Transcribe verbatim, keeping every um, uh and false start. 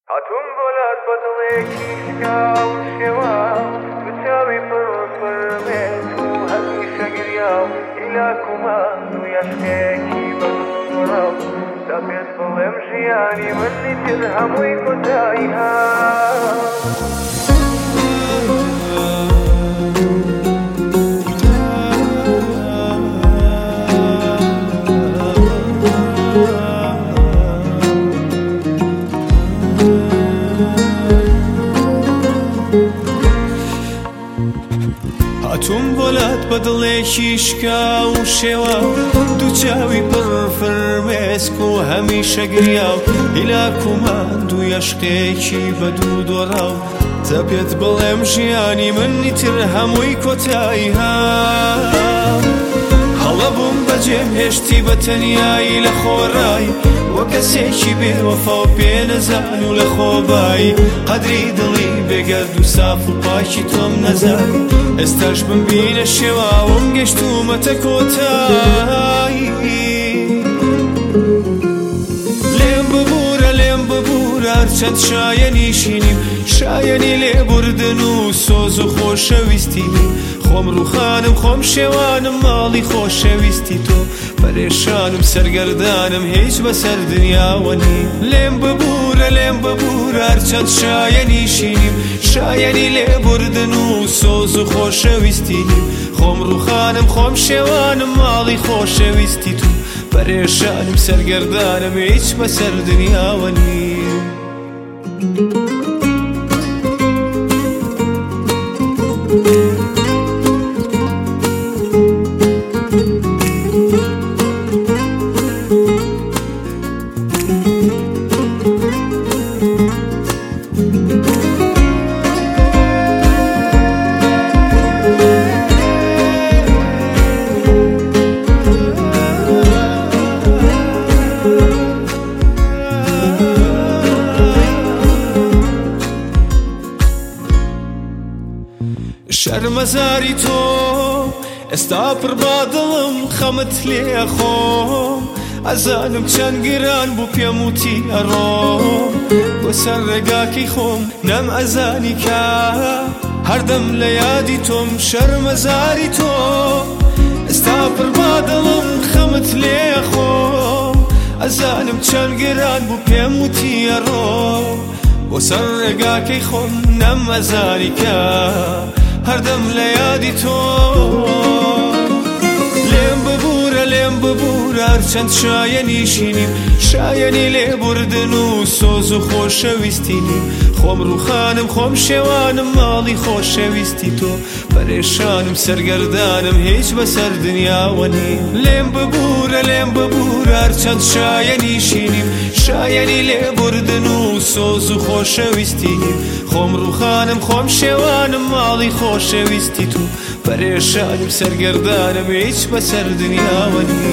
هاتون بۆلات بە دڵێکی شکاو و شێواو تو چاوی پڕپڕمێت و هەمیشە گریاو ئیلاکومان و یەشکێکی بەڕاو تا پێت بڵێم ژیانی من نیتر هەمووی کۆتایی هاو هاتووم بۆلات بە دڵێکی شکاو و شێواو دوو چاوی پڕ فرمێسک و هەمیشە گریاو هیلاک و ماند و یەشقێکی بە دوو دۆڕاو تا پێت بڵێم ژیانی من نیتر هەمووی کۆتایی هاو هەڵە بووم بەجێم هێشتی بە تەنیایی لە خۆڕایی وە کەسێکی بێوەفا و پێنەزان و لە خۆبایی قەدری دڵی بێگەرد و ساف و پاکی تۆم نەزانی ئێستاش بمبینە شێواوم گەشتومەتە کۆتایی لێم ببوورە لێم ببوورە هەرچەند شایەنی شینیم شایەنی لێبوردن و سۆز و خۆشەویستینیم خۆم ڕووخانم خۆم شێوانم ماڵی خۆشەویستی تۆ پەرێشانم سەرگەردانم هیچ بەسەر دنیاوە نیم لێم ببوورە لێم ببوورە هەرچەند شایەنی شینیم شایەنی لێبوردن و سۆز و خۆشەویستینیم خۆم ڕووخانم خۆم شێوانم ماڵی خۆشەویستی تۆ پەرێشانم سەرگەردانم هیچ بەسەر دنیاوە نیم شەرمەزاری تۆ ئێستا پڕ با دڵم خەمت لێ خۆم ئەزانم چەند گران بوو پێم وتی ئەڕۆم بۆ سەر ڕێگاکەی خۆم نەم ئەزانی کە هەردەم لە یادی تۆم شەرمەزاری تۆ ئێستا پڕ با دڵم خەمت لێ خۆم ئەزانم چەند گران بوو پێم وتی ئەڕۆم بۆ سەر ڕێگاکەی خۆم نەم ئەزانی کە هەردەم لە یادی تۆ لێم ببوورە لێم ببوورە هەرچەند شایەنی شینیم شایەنی لێبوردن و سۆز و خۆشەویستینیم خۆم ڕووخانم خۆم شێوانم ماڵی خۆشەویستی تۆ پەرێشانم سەرگەردانم هیچ بەسەر دنیاوە نیم لێم ببوورە لێم ببوورە هەرچەند شایەنی شینیم شایەنی لێبوردن و سۆز و خۆشەویستینیم خۆم ڕووخانم خۆم شێوانم ماڵی خۆشەویستی تۆ پەرێشانم سەرگەردانم هیچ بەسەر دنیاوە نیم